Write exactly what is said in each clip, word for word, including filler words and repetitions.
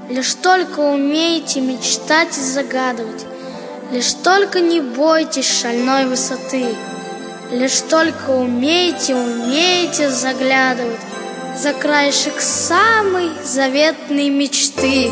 Лишь только умеете мечтать и загадывать, лишь только не бойтесь шальной высоты, лишь только умеете, умеете заглядывать за краешек самой заветной мечты.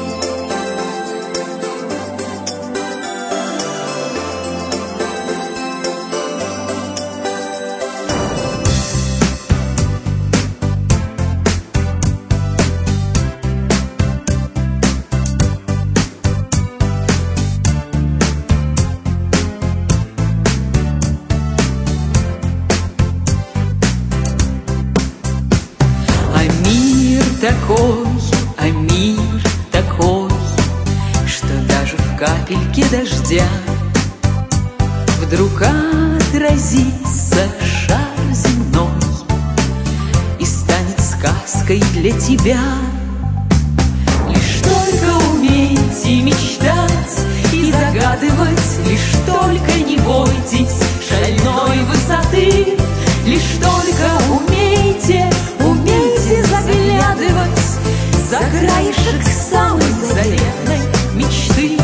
Такой, а мир такой, что даже в капельке дождя вдруг отразится шар земной и станет сказкой для тебя. Лишь только умейте мечтать и загадывать, лишь только не бойтесь шальной высоты, лишь только умейте, умейте заглядывать за краешек самой заветной мечты.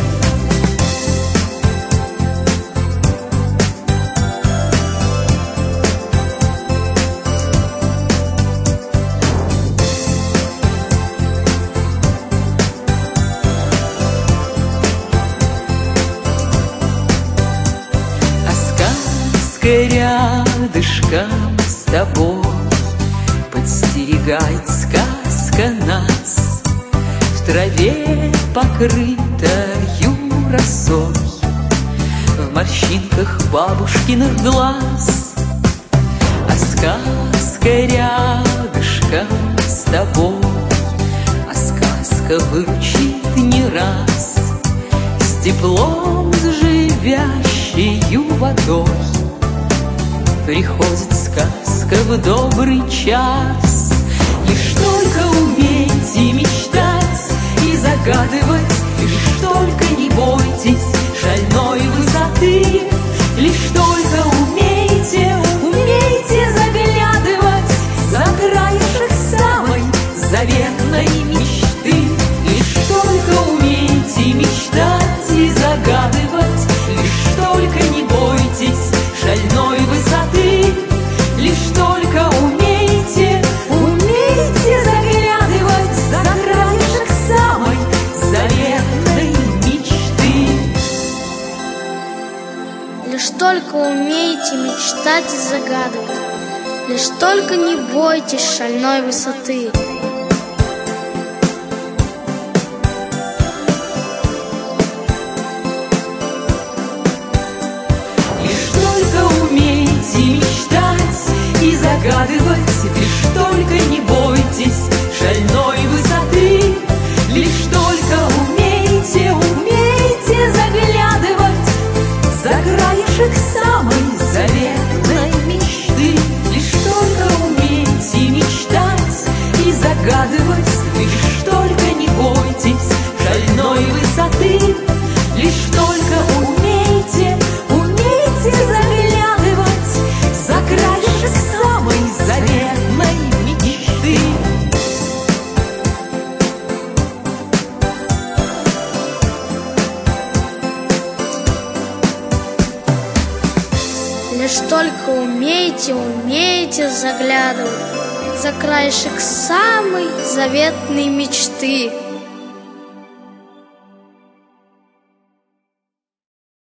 А сказка рядышком с тобой подстерегает, сказка нас в траве покрытою росой, в морщинках бабушкиных глаз. А сказка рядышком с тобой, а сказка выручит не раз, с теплом, с живящею водой. Приходит сказка в добрый час. Лишь только умейте мечтать и загадывать, лишь только не бойтесь шальной высоты, лишь только умейте, умейте заглядывать за краешек самой заветной мечты. Лишь только умейте мечтать и загадывать, лишь только не бойтесь шальной высоты, лишь только умейте, умейте заглядывать за краешек самой заветной мечты. Лишь только умеете мечтать и загадывать, лишь только не бойтесь шальной высоты. И загадывать, лишь только не бойтесь шальной высоты, лишь только умейте, умейте заглядывать за краешек самой заветной мечты. Лишь только умейте мечтать и загадывать, лишь только не бойтесь шальной высоты, лишь только умейте, умейте заглядывать за краешек самой заветной мечты. Лишь только умеете, умеете заглядывать за краешек самой заветной мечты.